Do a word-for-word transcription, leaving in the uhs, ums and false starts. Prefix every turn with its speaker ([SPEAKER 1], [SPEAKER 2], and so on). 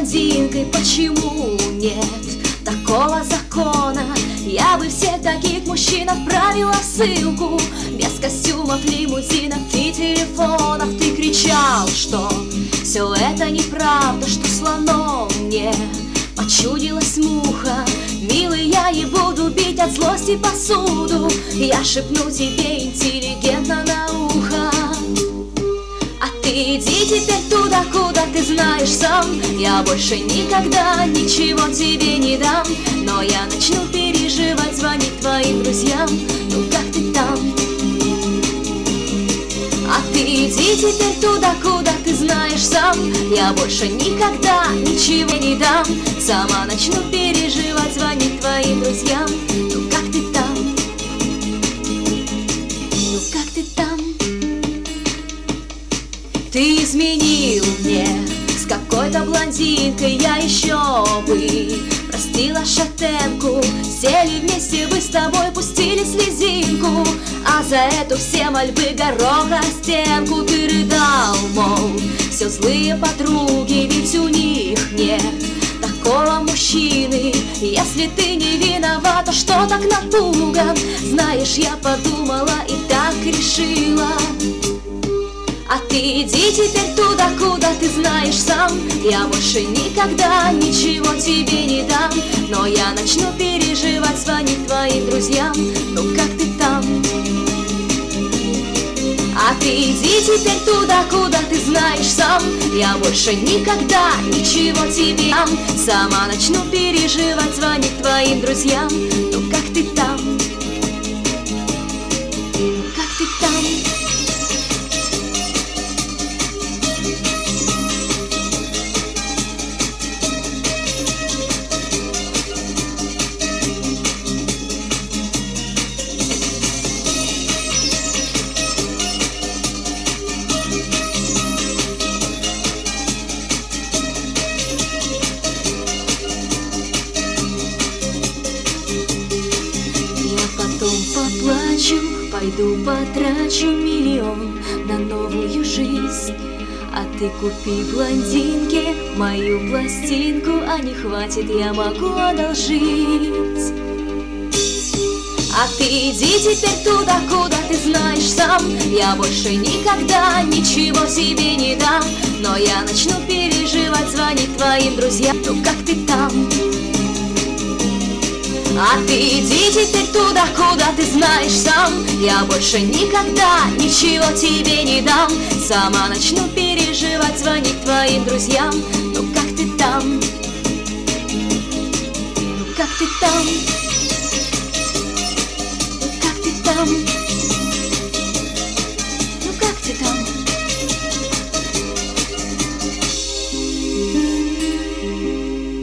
[SPEAKER 1] блондинкой, почему нет такого закона? Я бы всех таких мужчин отправила в ссылку. Без костюмов, лимузинов и телефонов. Ты кричал, что все это неправда, что слоном мне почудилась муха. Милый, я не буду бить от злости посуду. Я шепну тебе интеллигентно на ухо. А ты иди теперь туда, куда ты знаешь сам. Я больше никогда ничего тебе не дам. Но я начну переживать, звонить твоим друзьям. Ну как ты там? А ты иди теперь туда, куда ты знаешь сам. Я больше никогда ничего не дам. Сама начну переживать, звонить твоим друзьям. Ну как ты там? Ну как ты там? Ты изменил мне с какой-то блондинкой. Я еще бы простила шатенку. Сели вместе бы с тобой, пустили слезинку. А за эту все мольбы гороха стенку. Ты рыдал, мол, все злые подруги, ведь у них нет такого мужчины. Если ты не виновата, что так напуган? Знаешь, я подумала и так решила. А ты иди теперь туда, куда ты знаешь сам. Я больше никогда ничего тебе не дам. Но я начну переживать, звонить твоим друзьям. Ну как ты там? А ты иди теперь туда, куда ты знаешь сам. Я больше никогда ничего тебе не дам. Сама начну переживать, звонить твоим друзьям. Ну как ты там? Ну как ты там? Поплачу, пойду потрачу миллион на новую жизнь. А ты купи блондинке мою пластинку, а не хватит, я могу одолжить. А ты иди теперь туда, куда ты знаешь сам. Я больше никогда ничего тебе не дам. Но я начну переживать, звонить твоим друзьям. Ну как ты там? А ты иди теперь туда, куда ты знаешь сам. Я больше никогда ничего тебе не дам. Сама начну переживать, звонить твоим друзьям. Ну как ты там?